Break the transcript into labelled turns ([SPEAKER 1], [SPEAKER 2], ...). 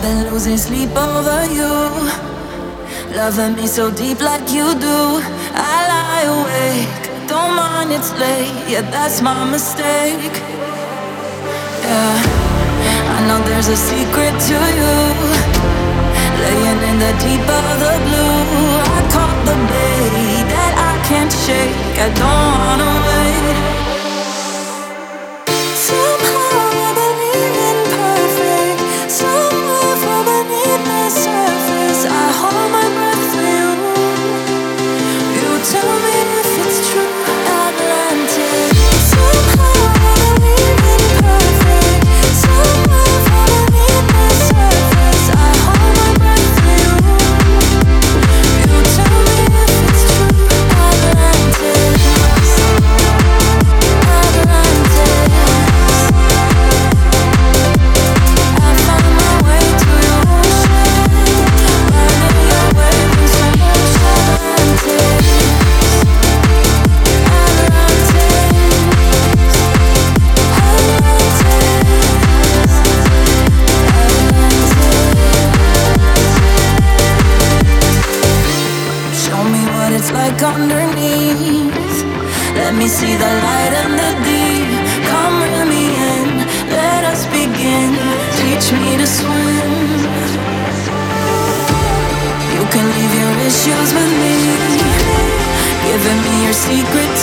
[SPEAKER 1] been losing sleep over you, loving me so deep like you do. I lie awake, don't mind it's late, yeah, that's my mistake. Yeah, I know there's a secret to you, laying in the deep of the blue. I caught the bait that I can't shake, I don't wanna wait. Somehow I believe in perfect, somewhere from beneath the surface I hold my breath for you. You tell me if it's true, Atlantis. Somehow I believe in perfect, somewhere from beneath the surface I hold my breath for you. You tell me if it's true, Atlantis. Like underneath, let me see the light and the deep. Come reel me in, let us begin. Teach me to swim. You can leave your issues with me, giving me your secret